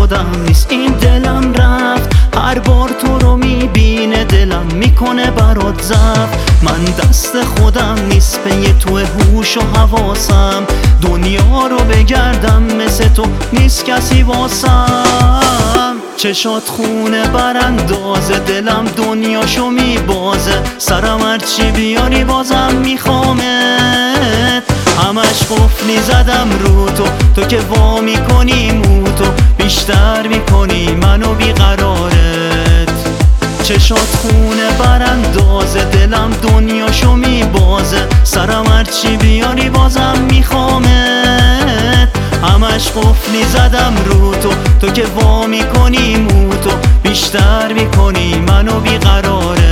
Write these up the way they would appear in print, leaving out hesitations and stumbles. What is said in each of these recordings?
خودم نیست این دلم رفت، هر بار تو رو میبینه دلم میکنه برات ضعف. من دست خودم نیست پی تو هوش و حواسم، دنیا رو بگردم مثل تو نیست کسی واسم. چشات خونه براندازه دلم دنیاشو میبازه، سرم هرچی بیاری بازم میخوامت. همش قفلی زدم رو تو که وا میکنی موتو، بیشتر میکنی منو بیقرارت. چشات خونه براندازه دلم دنیاشو میبازه، سرم هرچی بیاری بازم میخوامت. همش قفلی زدم رو تو که وا میکنی موتو، بیشتر میکنی منو بیقرارت.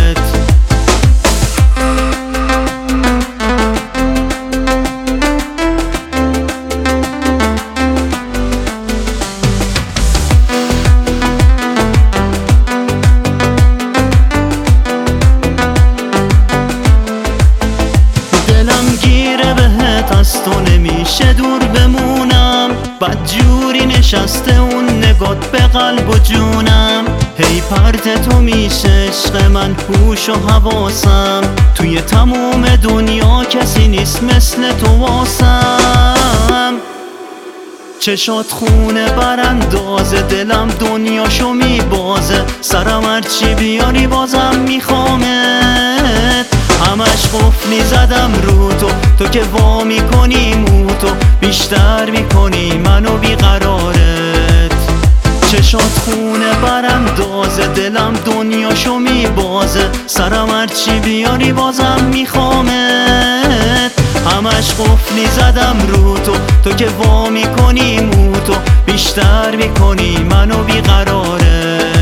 از تو نمیشه دور بمونم، بدجوری نشسته اون نگات به قلب و جونم. هی پرت تو میشه عشق من هوش و حواسم، توی تموم دنیا کسی نیست مثل تو واسم. چشات خونه براندازه دلم دنیاشو میبازه، سرم هرچی بیاری بازم میخوامت. همش قفلی زدم رو تو که وا میکنی موتو، بیشتر میکنی منو بیقرارت. چشات خونه براندازه دلم دنیاشو میبازه، سرم هرچی بیاری بازم میخوامت. همش قفلی زدم رو تو که وا میکنی موتو، بیشتر میکنی منو بیقرارت.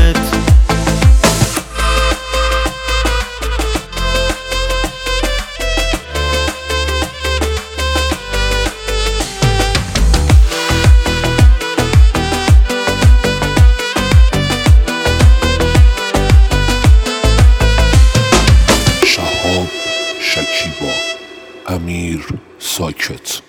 شکیبا امیر ساکت.